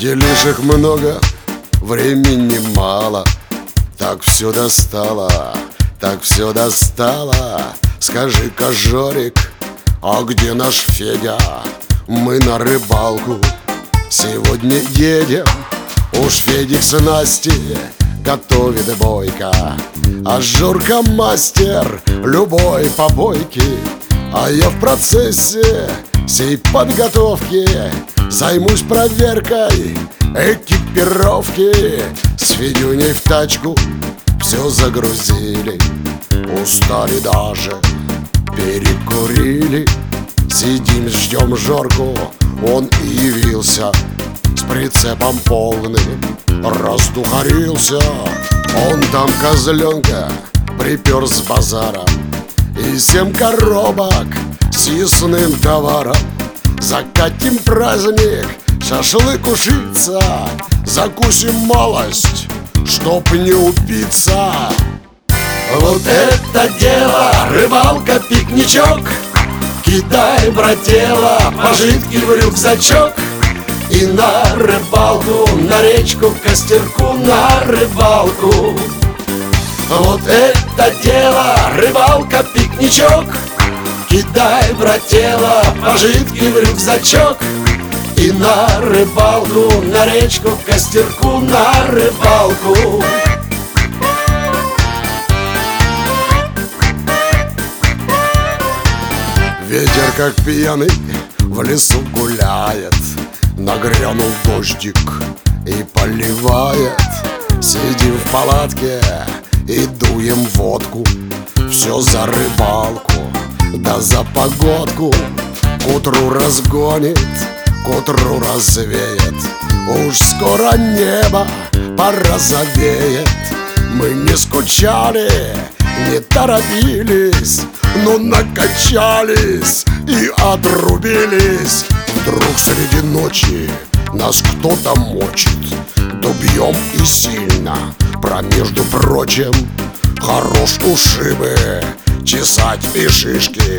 Делишек много, времени мало. Так все достало, так все достало. Скажи-ка, Жорик, а где наш Федя? Мы на рыбалку сегодня едем. Уж Федик с Настей готовит бойко, а Жорка мастер любой побойки. А я в процессе сей подготовки займусь проверкой экипировки. С Федюней в тачку все загрузили, устали даже, перекурили. Сидим, ждем Жорку, он и явился с прицепом полным, раздухарился. Он там козленка припер с базара и 7 коробок с съестным товаром. Закатим праздник, шашлык ушица, закусим малость, чтоб не упиться. Вот это дело, рыбалка, пикничок. Кидай, брателло, пожитки в рюкзачок. И на рыбалку, на речку, к костерку, на рыбалку. Вот это дело, рыбалка, пикничок. Кидай, брателло, пожитки в рюкзачок. И на рыбалку, на речку, к костерку, на рыбалку. Ветер, как пьяный, в лесу гуляет. Нагрянул дождик и поливает. Сидим в палатке и дуем водку. Все за рыбалку, да за погодку. К утру разгонит, к утру развеет. Уж скоро небо порозовеет. Мы не скучали, не торопились, но накачались и отрубились. Вдруг среди ночи нас кто-то мочит. Дубьем и сильно, между прочим. Хорош ушибы, чесать и шишки.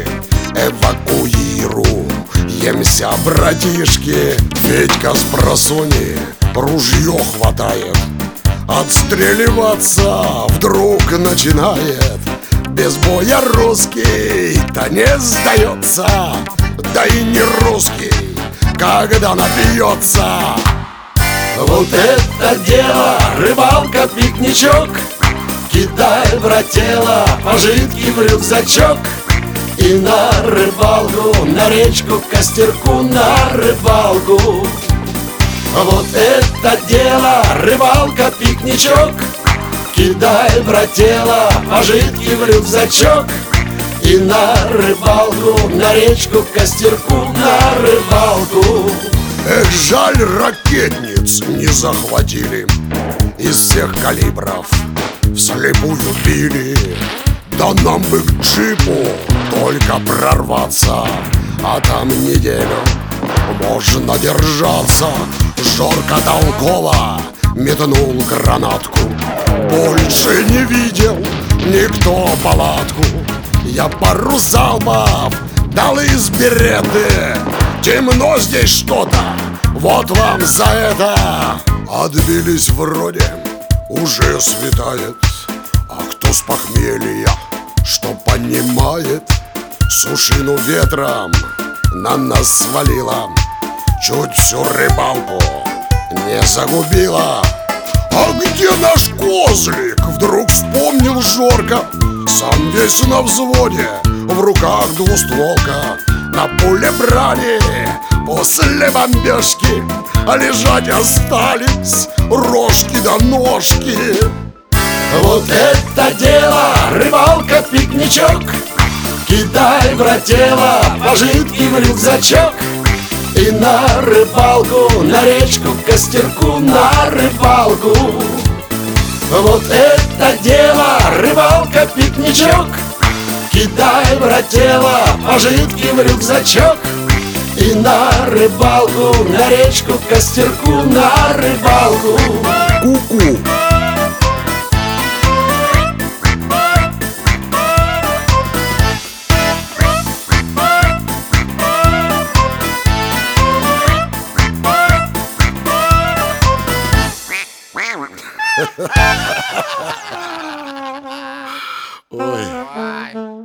Эвакуируемся, братишки. Федька с просони ружье хватает, отстреливаться вдруг начинает. Без боя русский-то не сдается, да и не русский, когда напьется. Вот это дело, рыбалка, пикничок. Кидай, брателло, пожитки в рюкзачок. И на рыбалку, на речку, к костерку, на рыбалку. Вот это дело, рыбалка, пикничок. Кидай, брателло, пожитки в рюкзачок. И на рыбалку, на речку, к костерку, на рыбалку. Эх, жаль, ракетниц не захватили. Из всех калибров вслепую били. Да нам бы к джипу только прорваться, а там неделю можно держаться. Жорка толково метнул гранатку. Больше не видел никто палатку. Я пару залпов дал из береты. Темно здесь что-то, вот вам за это. Отбились вроде, уже светает. А кто с похмелья, что понимает, сушину ветром на нас свалила. Чуть всю рыбалку не загубила. А где наш козлик? Вдруг вспомнил Жорка. Сам весь на взводе, в руках двустволка. На поле брали после бомбежки, а лежать остались рожки да ножки. Вот это дело, рыбалка, пикничок. Кидай, брателло, пожитки в рюкзачок. И на рыбалку, на речку, к костерку, на рыбалку. Вот это дело, рыбалка, пикничок. Кидай, брателло, пожитки в рюкзачок. И на рыбалку, на речку, к костерку, на рыбалку. Ку-ку. Ой.